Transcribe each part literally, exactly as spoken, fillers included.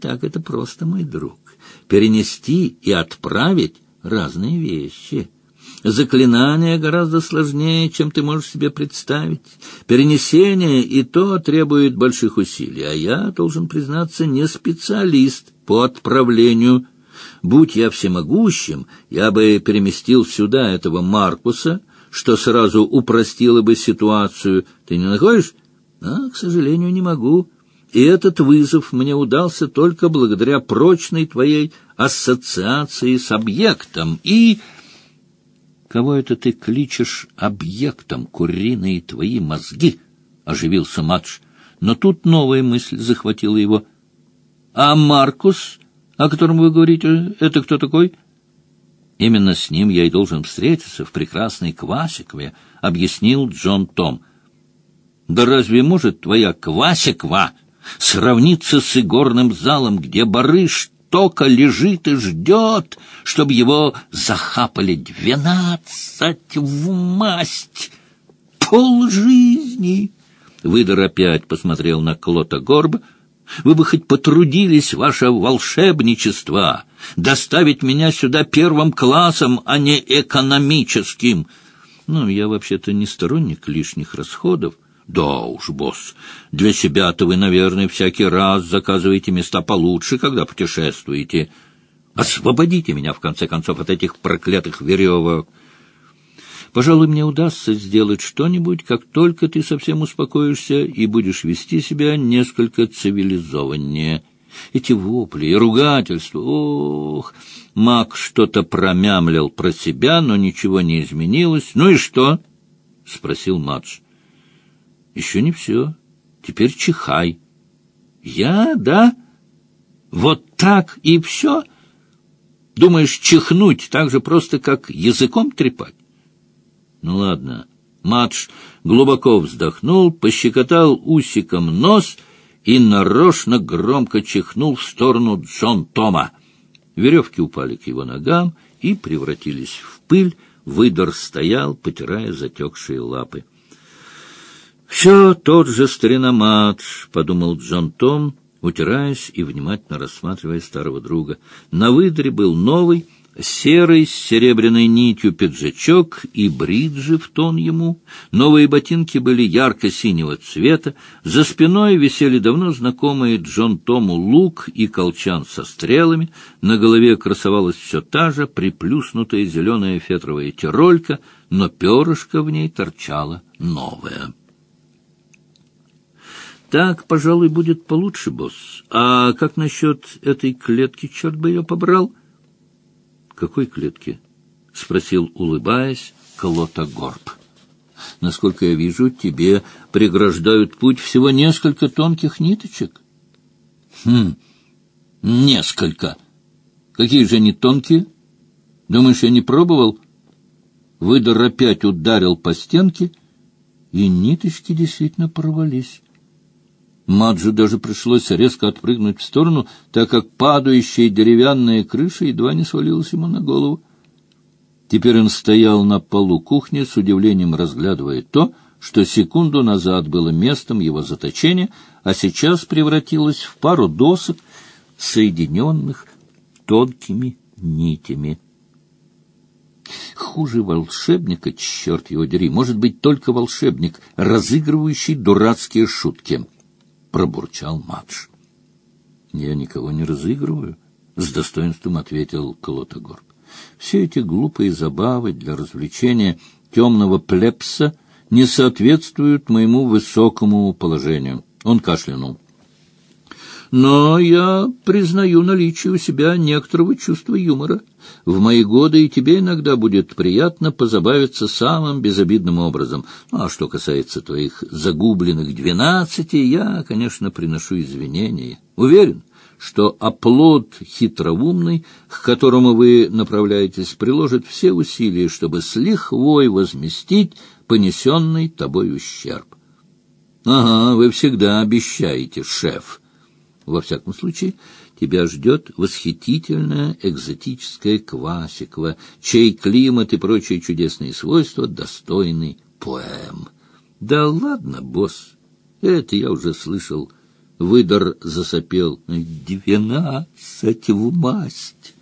так это просто, мой друг. Перенести и отправить — разные вещи. Заклинание гораздо сложнее, чем ты можешь себе представить. Перенесение и то требует больших усилий, а я, должен признаться, не специалист по отправлению. Будь я всемогущим, я бы переместил сюда этого Маркуса, что сразу упростило бы ситуацию. Ты не находишь? А, к сожалению, не могу. И этот вызов мне удался только благодаря прочной твоей ассоциации с объектом. И... «Кого это ты кличешь объектом, куриные твои мозги?» — оживился Мадж. Но тут новая мысль захватила его. «А Маркус, о котором вы говорите, это кто такой?» «Именно с ним я и должен встретиться в прекрасной Квасикове», — объяснил Джон Том. «Да разве может твоя Квасиква сравниться с игорным залом, где барыш только лежит и ждет, чтобы его захапали двенадцать в масть? Полжизни!» Выдор опять посмотрел на Клота Горба. «Вы бы хоть потрудились, ваше волшебничество, доставить меня сюда первым классом, а не экономическим». «Ну, я вообще-то не сторонник лишних расходов». «Да уж, босс, для себя-то вы, наверное, всякий раз заказываете места получше, когда путешествуете. Освободите меня, в конце концов, от этих проклятых веревок». «Пожалуй, мне удастся сделать что-нибудь, как только ты совсем успокоишься и будешь вести себя несколько цивилизованнее. Эти вопли и ругательства, ох!» Маг что-то промямлил про себя, но ничего не изменилось. «Ну и что?» — спросил Мадж. «Еще не все. Теперь чихай». «Я, да? Вот так и все? Думаешь, чихнуть так же просто, как языком трепать?» «Ну ладно». Мадж глубоко вздохнул, пощекотал усиком нос и нарочно громко чихнул в сторону Джон Тома. Веревки упали к его ногам и превратились в пыль. Выдор стоял, потирая затекшие лапы. «Все тот же старина Мадж», — подумал Джон Том, утираясь и внимательно рассматривая старого друга. На выдре был новый, серый, с серебряной нитью пиджачок и бриджи в тон ему. Новые ботинки были ярко-синего цвета. За спиной висели давно знакомые Джон Тому лук и колчан со стрелами. На голове красовалась все та же приплюснутая зеленая фетровая тиролька, но перышко в ней торчало новое. «Так, пожалуй, будет получше, босс. А как насчет этой клетки, черт бы ее побрал?» «Какой клетки?» — спросил, улыбаясь, Клота Горб. «Насколько я вижу, тебе преграждают путь всего несколько тонких ниточек». «Хм, несколько. Какие же они тонкие? Думаешь, я не пробовал?» Выдор опять ударил по стенке, и ниточки действительно порвались. Маджу даже пришлось резко отпрыгнуть в сторону, так как падающая деревянная крыша едва не свалилась ему на голову. Теперь он стоял на полу кухни, с удивлением разглядывая то, что секунду назад было местом его заточения, а сейчас превратилось в пару досок, соединенных тонкими нитями. Хуже волшебника, черт его дери, может быть только волшебник, разыгрывающий дурацкие шутки. Пробурчал Мадж. «Я никого не разыгрываю», — с достоинством ответил Клота Горб. «Все эти глупые забавы для развлечения темного плебса не соответствуют моему высокому положению». Он кашлянул. «Но я признаю наличие у себя некоторого чувства юмора. В мои годы и тебе иногда будет приятно позабавиться самым безобидным образом. А что касается твоих загубленных двенадцати, я, конечно, приношу извинения. Уверен, что оплот хитроумный, к которому вы направляетесь, приложит все усилия, чтобы с лихвой возместить понесенный тобой ущерб». «Ага, вы всегда обещаете, шеф. Во всяком случае, тебя ждет восхитительная экзотическая Квасикова, чей климат и прочие чудесные свойства достойны поэм». «Да ладно, босс, это я уже слышал Выдор засопел. «Двенадцать в масть!»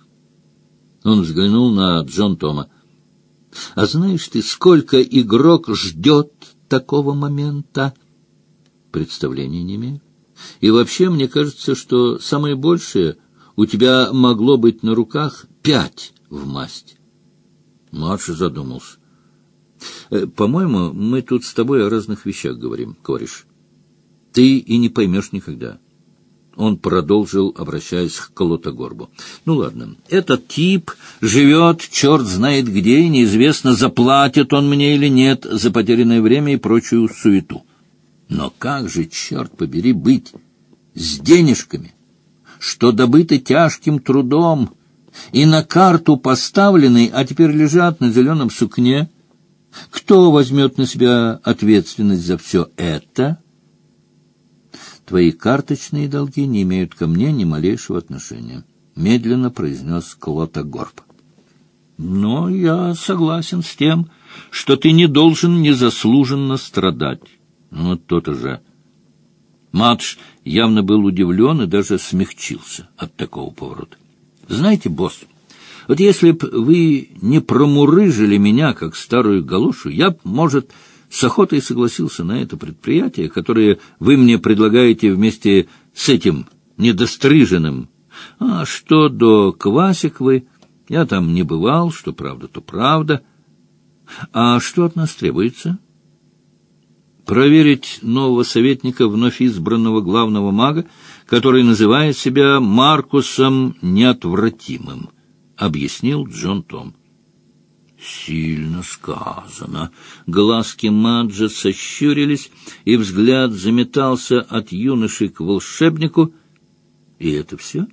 Он взглянул на Джон Тома. «А знаешь ты, сколько игрок ждет такого момента?» «Представления не имею. И вообще, мне кажется, что самое большее у тебя могло быть на руках пять в масть». Младший задумался. «По-моему, мы тут с тобой о разных вещах говорим, кореш. Ты и не поймешь никогда». Он продолжил, обращаясь к Клотогорбу. «Ну ладно, этот тип живет черт знает где, и неизвестно, заплатит он мне или нет за потерянное время и прочую суету. Но как же, черт побери, быть с денежками, что добыты тяжким трудом и на карту поставлены, а теперь лежат на зеленом сукне? Кто возьмет на себя ответственность за все это?» «Твои карточные долги не имеют ко мне ни малейшего отношения», — медленно произнес Клотогорб. «Но я согласен с тем, что ты не должен незаслуженно страдать». «Ну, то-то же». Мадж явно был удивлен и даже смягчился от такого поворота. «Знаете, босс, вот если б вы не промурыжили меня, как старую галошу, я б, может, с охотой согласился на это предприятие, которое вы мне предлагаете вместе с этим недостриженным. А что до Квасиковой, я там не бывал, что правда, то правда. А что от нас требуется?» «Проверить нового советника, вновь избранного главного мага, который называет себя Маркусом Неотвратимым», — объяснил Джон Том. «Сильно сказано». Глазки Маджа сощурились, и взгляд заметался от юноши к волшебнику. «И это все?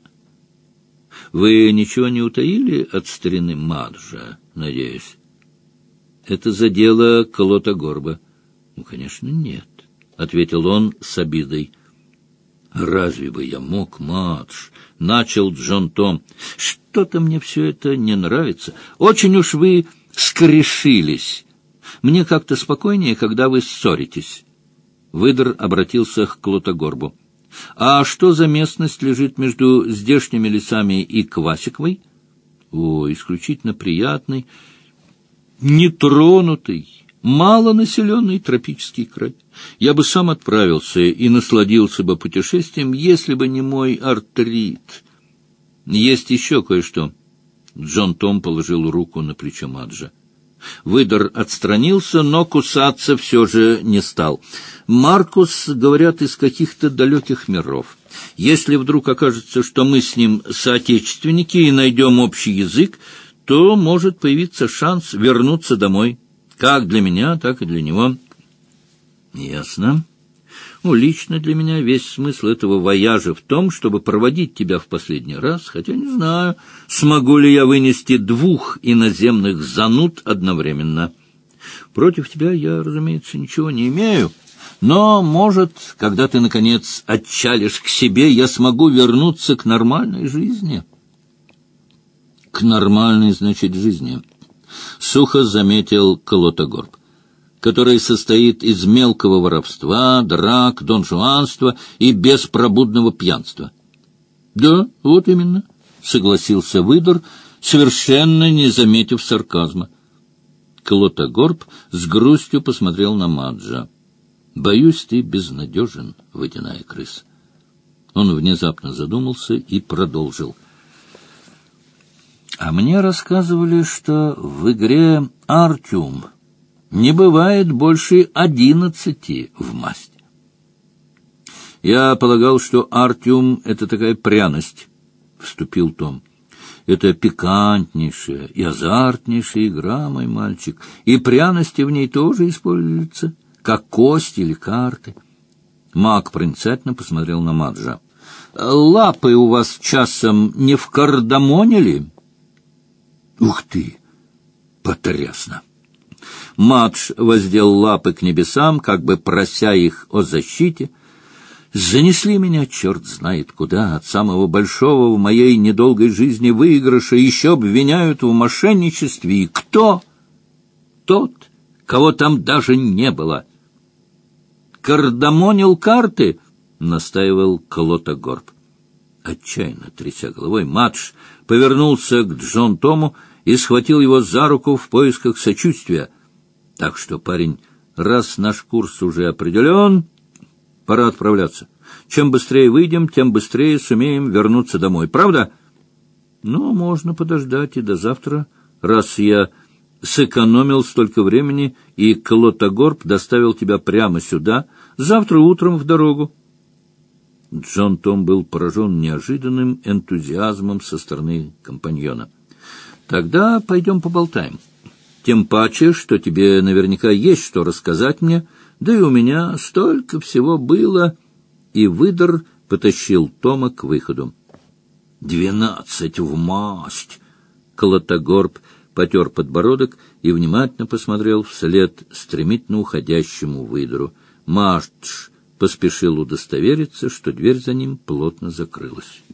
Вы ничего не утаили от старины Маджа, надеюсь?» «Это задело Клотогорба». «Ну, конечно, нет», — ответил он с обидой. «Разве бы я мог, Мадж?» — начал Джон Том. «Что-то мне все это не нравится. Очень уж вы скрешились. Мне как-то спокойнее, когда вы ссоритесь». Выдор обратился к Клотогорбу. «А что за местность лежит между здешними лесами и Квасиковой?» «О, исключительно приятный, нетронутый, малонаселенный тропический край. Я бы сам отправился и насладился бы путешествием, если бы не мой артрит. Есть еще кое-что». Джон Том положил руку на плечо Маджа. Выдор отстранился, но кусаться все же не стал. «Маркус, говорят, из каких-то далеких миров. Если вдруг окажется, что мы с ним соотечественники и найдем общий язык, то может появиться шанс вернуться домой. Как для меня, так и для него». «Ясно. Ну, лично для меня весь смысл этого вояжа в том, чтобы проводить тебя в последний раз, хотя не знаю, смогу ли я вынести двух иноземных зануд одновременно. Против тебя я, разумеется, ничего не имею, но, может, когда ты, наконец, отчалишь к себе, я смогу вернуться к нормальной жизни». «К нормальной, значит, жизни», — сухо заметил Клотогорб, «который состоит из мелкого воровства, драк, донжуанства и беспробудного пьянства». «Да, вот именно», — согласился Выдор, совершенно не заметив сарказма. Клотогорб с грустью посмотрел на Маджа. «Боюсь, ты безнадежен, водяная крыса». Он внезапно задумался и продолжил. «А мне рассказывали, что в игре «Артиум» не бывает больше одиннадцати в масть». «Я полагал, что «Артиум» — это такая пряность», — вступил Том. «Это пикантнейшая и азартнейшая игра, мой мальчик, и пряности в ней тоже используются, как кости или карты». Маг проницательно посмотрел на Маджа. «Лапы у вас часом не в кардамоне ли?» «Ух ты! Потрясно!» Мадж воздел лапы к небесам, как бы прося их о защите. «Занесли меня, черт знает куда, от самого большого в моей недолгой жизни выигрыша, еще обвиняют в мошенничестве. И кто? Тот, кого там даже не было. Кардамонил карты? настаивал Клотогорб. Отчаянно тряся головой, Мадж повернулся к Джон Тому и схватил его за руку в поисках сочувствия. Так что, парень, раз наш курс уже определен, пора отправляться. Чем быстрее выйдем, тем быстрее сумеем вернуться домой. Правда? Ну, можно подождать и до завтра, раз я сэкономил столько времени, и Клотогорб доставил тебя прямо сюда, завтра утром в дорогу. Джон Том был поражен неожиданным энтузиазмом со стороны компаньона. Тогда пойдем поболтаем. Тем паче, что тебе наверняка есть что рассказать мне, да и у меня столько всего было. И выдр потащил Тома к выходу. «Двенадцать в масть!» Клотогорб потер подбородок и внимательно посмотрел вслед стремительно уходящему выдру. Мадж поспешил удостовериться, что дверь за ним плотно закрылась.